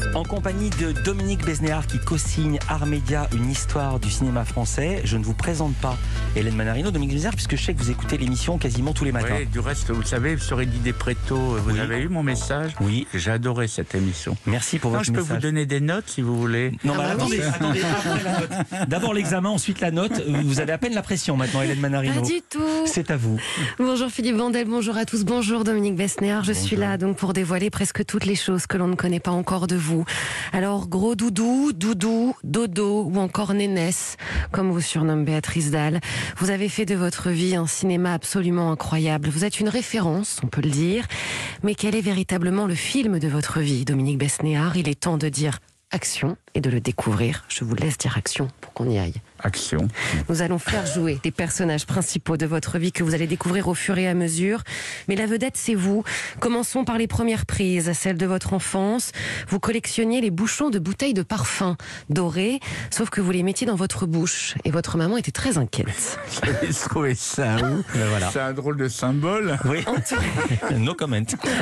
En compagnie de Dominique Besnéard qui co-signe Art Média, une histoire du cinéma français. Je ne vous présente pas Hélène Manarino, Dominique Besnéard, puisque je sais que vous écoutez l'émission quasiment tous les matins. Oui, du reste, vous le savez, sur Eddie Despréto, vous avez eu mon message. Oui. J'ai adoré cette émission. Merci pour votre Je peux message. vous donner des notes si vous voulez. Non, attendez, après la note. D'abord l'examen, ensuite la note. Vous avez à peine la pression maintenant, Hélène Manarino. Pas du tout. C'est à vous. Bonjour Philippe Vandel, bonjour à tous, bonjour Dominique Besnéard. Je suis là donc pour dévoiler presque toutes les choses que l'on ne connaît pas encore de vous. Alors gros doudou, doudou, dodo ou encore nénesse, comme vous surnomme Béatrice Dalle, vous avez fait de votre vie un cinéma absolument incroyable. Vous êtes une référence, on peut le dire, mais quel est véritablement le film de votre vie, Dominique Besnéard? Il est temps de dire action et de le découvrir. Je vous laisse dire action pour qu'on y aille. Action. Nous allons faire jouer les personnages principaux de votre vie que vous allez découvrir au fur et à mesure. Mais la vedette, c'est vous. Commençons par les premières prises, celles de votre enfance. Vous collectionniez les bouchons de bouteilles de parfum dorés, sauf que vous les mettiez dans votre bouche. Et votre maman était très inquiète. J'ai trouvé ça où Voilà. C'est un drôle de symbole. Oui. No comment.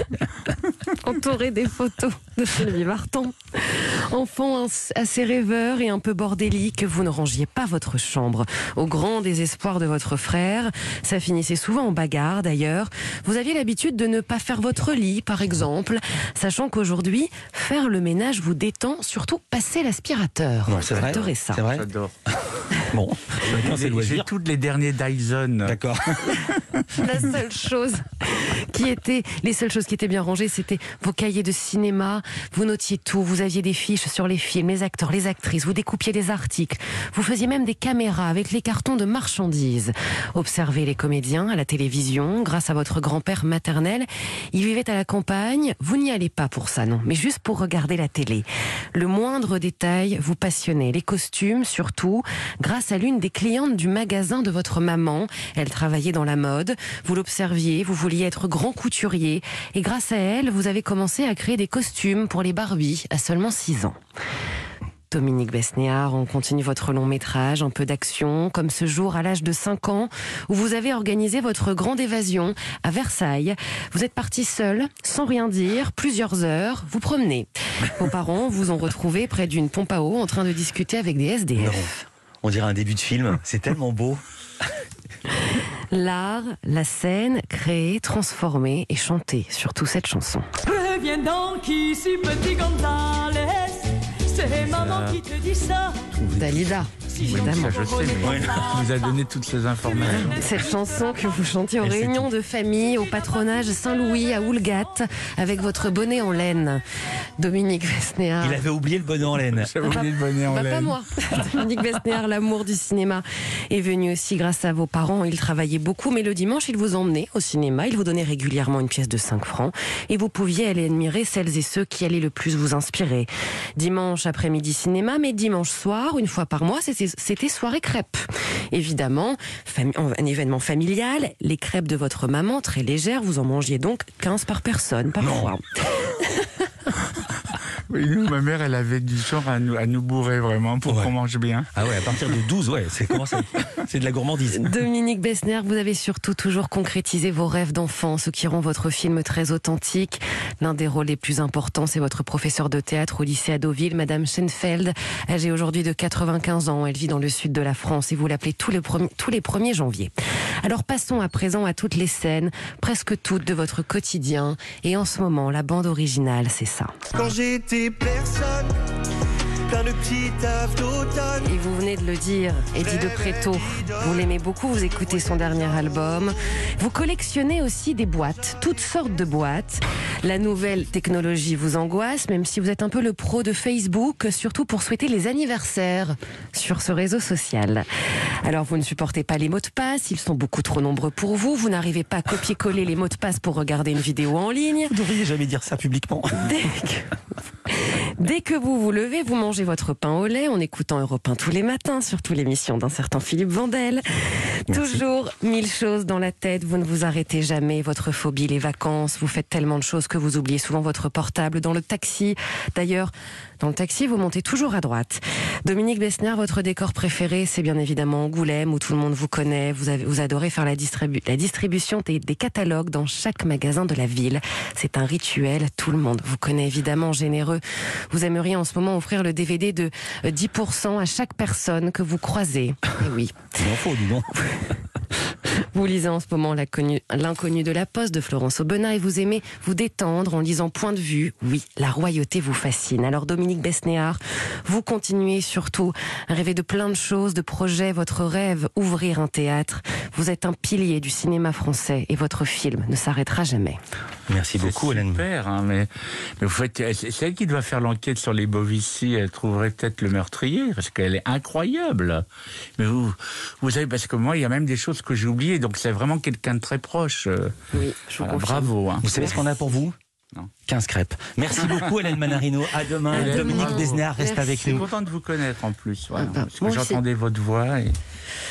Entouré des photos de Sylvie Vartan. Enfant assez rêveur et un peu bordélique, vous ne rangiez pas votre chambre. Au grand désespoir de votre frère, ça finissait souvent en bagarre d'ailleurs. Vous aviez l'habitude de ne pas faire votre lit, par exemple, sachant qu'aujourd'hui, faire le ménage vous détend, surtout passer l'aspirateur. Ouais, c'est vrai. Adorez ça. C'est vrai. J'adore. Bon, maintenant c'est J'ai loisir. tous les derniers Dyson. D'accord. La seule chose les seules choses qui étaient bien rangées, c'était vos cahiers de cinéma. Vous notiez tout. Vous aviez des fiches sur les films, les acteurs, les actrices. Vous découpiez des articles. Vous faisiez même des caméras avec les cartons de marchandises. Observez les comédiens à la télévision grâce à votre grand-père maternel. Il vivait à la campagne. Vous n'y allez pas pour ça, non, mais juste pour regarder la télé. Le moindre détail vous passionnait. Les costumes, surtout, grâce à l'une des clientes du magasin de votre maman. Elle travaillait dans la mode. Vous l'observiez, vous vouliez être grand couturier. Et grâce à elle, vous avez commencé à créer des costumes pour les Barbie à seulement 6 ans. Dominique Besnéard, on continue votre long métrage, un peu d'action, comme ce jour à l'âge de 5 ans, où vous avez organisé votre grande évasion à Versailles. Vous êtes parti seul, sans rien dire, plusieurs heures, vous promenez. Vos parents vous ont retrouvé près d'une pompe à eau en train de discuter avec des SDF. Non. On dirait un début de film. C'est tellement beau. L'art, la scène, créée, transformée et chantée, surtout cette chanson. Reviens donc ici, petit Gonzales. C'est maman qui te dit ça. Dalida, évidemment. Ça, je sais, mais vous a donné toutes ces informations. Cette chanson que vous chantiez aux Et c'est réunions de famille, au patronage Saint-Louis à Oulgat, avec votre bonnet en laine. Dominique Besnéard. Il avait oublié le bonnet en laine. J'avais oublié le bonnet en Pas laine. moi. Dominique Besnéard, l'amour du cinéma est venu aussi grâce à vos parents. Ils travaillaient beaucoup, mais le dimanche, ils vous emmenaient au cinéma. Ils vous donnaient régulièrement une pièce de 5 francs et vous pouviez aller admirer celles et ceux qui allaient le plus vous inspirer. Dimanche après-midi cinéma, mais dimanche soir, une fois par mois, c'était soirée crêpes. Évidemment, un événement familial, les crêpes de votre maman, très légères, vous en mangiez donc 15 par personne, parfois. Oui, nous, ma mère, elle avait du genre à nous bourrer vraiment pour qu'on mange bien. Ah ouais, à partir de 12, ouais, c'est de la gourmandise. Dominique Besnéard, vous avez surtout toujours concrétisé vos rêves d'enfant, ce qui rend votre film très authentique. L'un des rôles les plus importants, c'est votre professeur de théâtre au lycée à Deauville, Madame Schenfeld, âgée aujourd'hui de 95 ans. Elle vit dans le sud de la France et vous l'appelez tous les 1er janvier. Alors passons à présent à toutes les scènes, presque toutes de votre quotidien. Et en ce moment, la bande originale, c'est ça. Quand j'étais personne, dans le petit taf d'automne. Et vous venez de le dire, Eddie Despréto, vous l'aimez beaucoup, vous écoutez son dernier album. Vous collectionnez aussi des boîtes, toutes sortes de boîtes. La nouvelle technologie vous angoisse, même si vous êtes un peu le pro de Facebook, surtout pour souhaiter les anniversaires sur ce réseau social. Alors vous ne supportez pas les mots de passe, ils sont beaucoup trop nombreux pour vous, vous n'arrivez pas à copier-coller les mots de passe pour regarder une vidéo en ligne. Vous ne devriez jamais dire ça publiquement. Dès que vous vous levez, vous mangez votre pain au lait en écoutant Europe 1 tous les matins, surtout l'émission d'un certain Philippe Vandel. Merci. Toujours 1000 choses dans la tête, vous ne vous arrêtez jamais, votre phobie, les vacances, vous faites tellement de choses que vous oubliez souvent votre portable dans le taxi. D'ailleurs, dans le taxi, vous montez toujours à droite. Dominique Besnéard, votre décor préféré, c'est bien évidemment Angoulême, où tout le monde vous connaît. Vous adorez faire la distribution des catalogues dans chaque magasin de la ville. C'est un rituel, tout le monde vous connaît évidemment, généreux. vous aimeriez en ce moment offrir le DVD de 10% à chaque personne que vous croisez. Et oui. C'est en faux, dis donc. Vous lisez en ce moment L'inconnu de la Poste de Florence Aubenas et vous aimez vous détendre en lisant Point de vue. Oui, la royauté vous fascine. Alors Dominique Besnéard, vous continuez surtout à rêver de plein de choses, de projets. Votre rêve, ouvrir un théâtre. Vous êtes un pilier du cinéma français et votre film ne s'arrêtera jamais. Merci beaucoup, Hélène. Super, hein, mais vous faites, c'est elle qui doit faire l'enquête sur les Bovici. Elle trouverait peut-être le meurtrier, parce qu'elle est incroyable. Mais vous savez, parce que moi, il y a même des choses que j'ai oubliées, donc c'est vraiment quelqu'un de très proche. Oui, je vous confirme. Bravo. Hein. Vous savez ce qu'on a pour vous ? Non. 15 crêpes. Merci beaucoup, Hélène Manarino. À demain. Dominique Besnéard reste avec Je suis nous. content de vous connaître en plus. Voilà, parce que moi aussi. j'entendais votre voix.